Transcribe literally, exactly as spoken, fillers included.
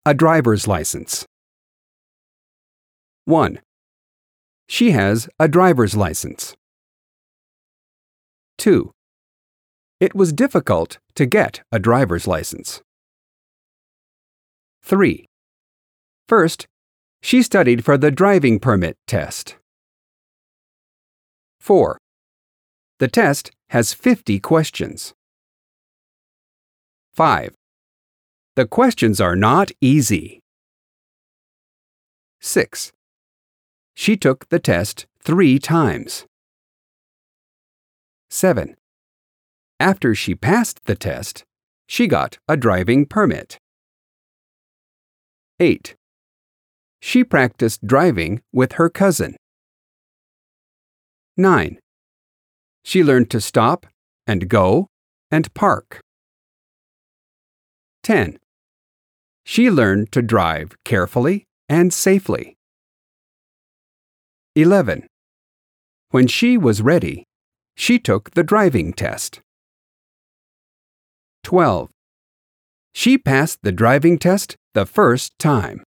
A driver's license. one. She has a driver's license. two. It was difficult to get a driver's license. three. First, she studied for the driving permit test. four. The test has fifty questions. five. The questions are not easy. six. She took the test three times. seven. After she passed the test, she got a driving permit. eight. She practiced driving with her cousin. nine. She learned to stop and go and park. ten. She learned to drive carefully and safely. eleven. When she was ready, she took the driving test. twelve. She passed the driving test the first time.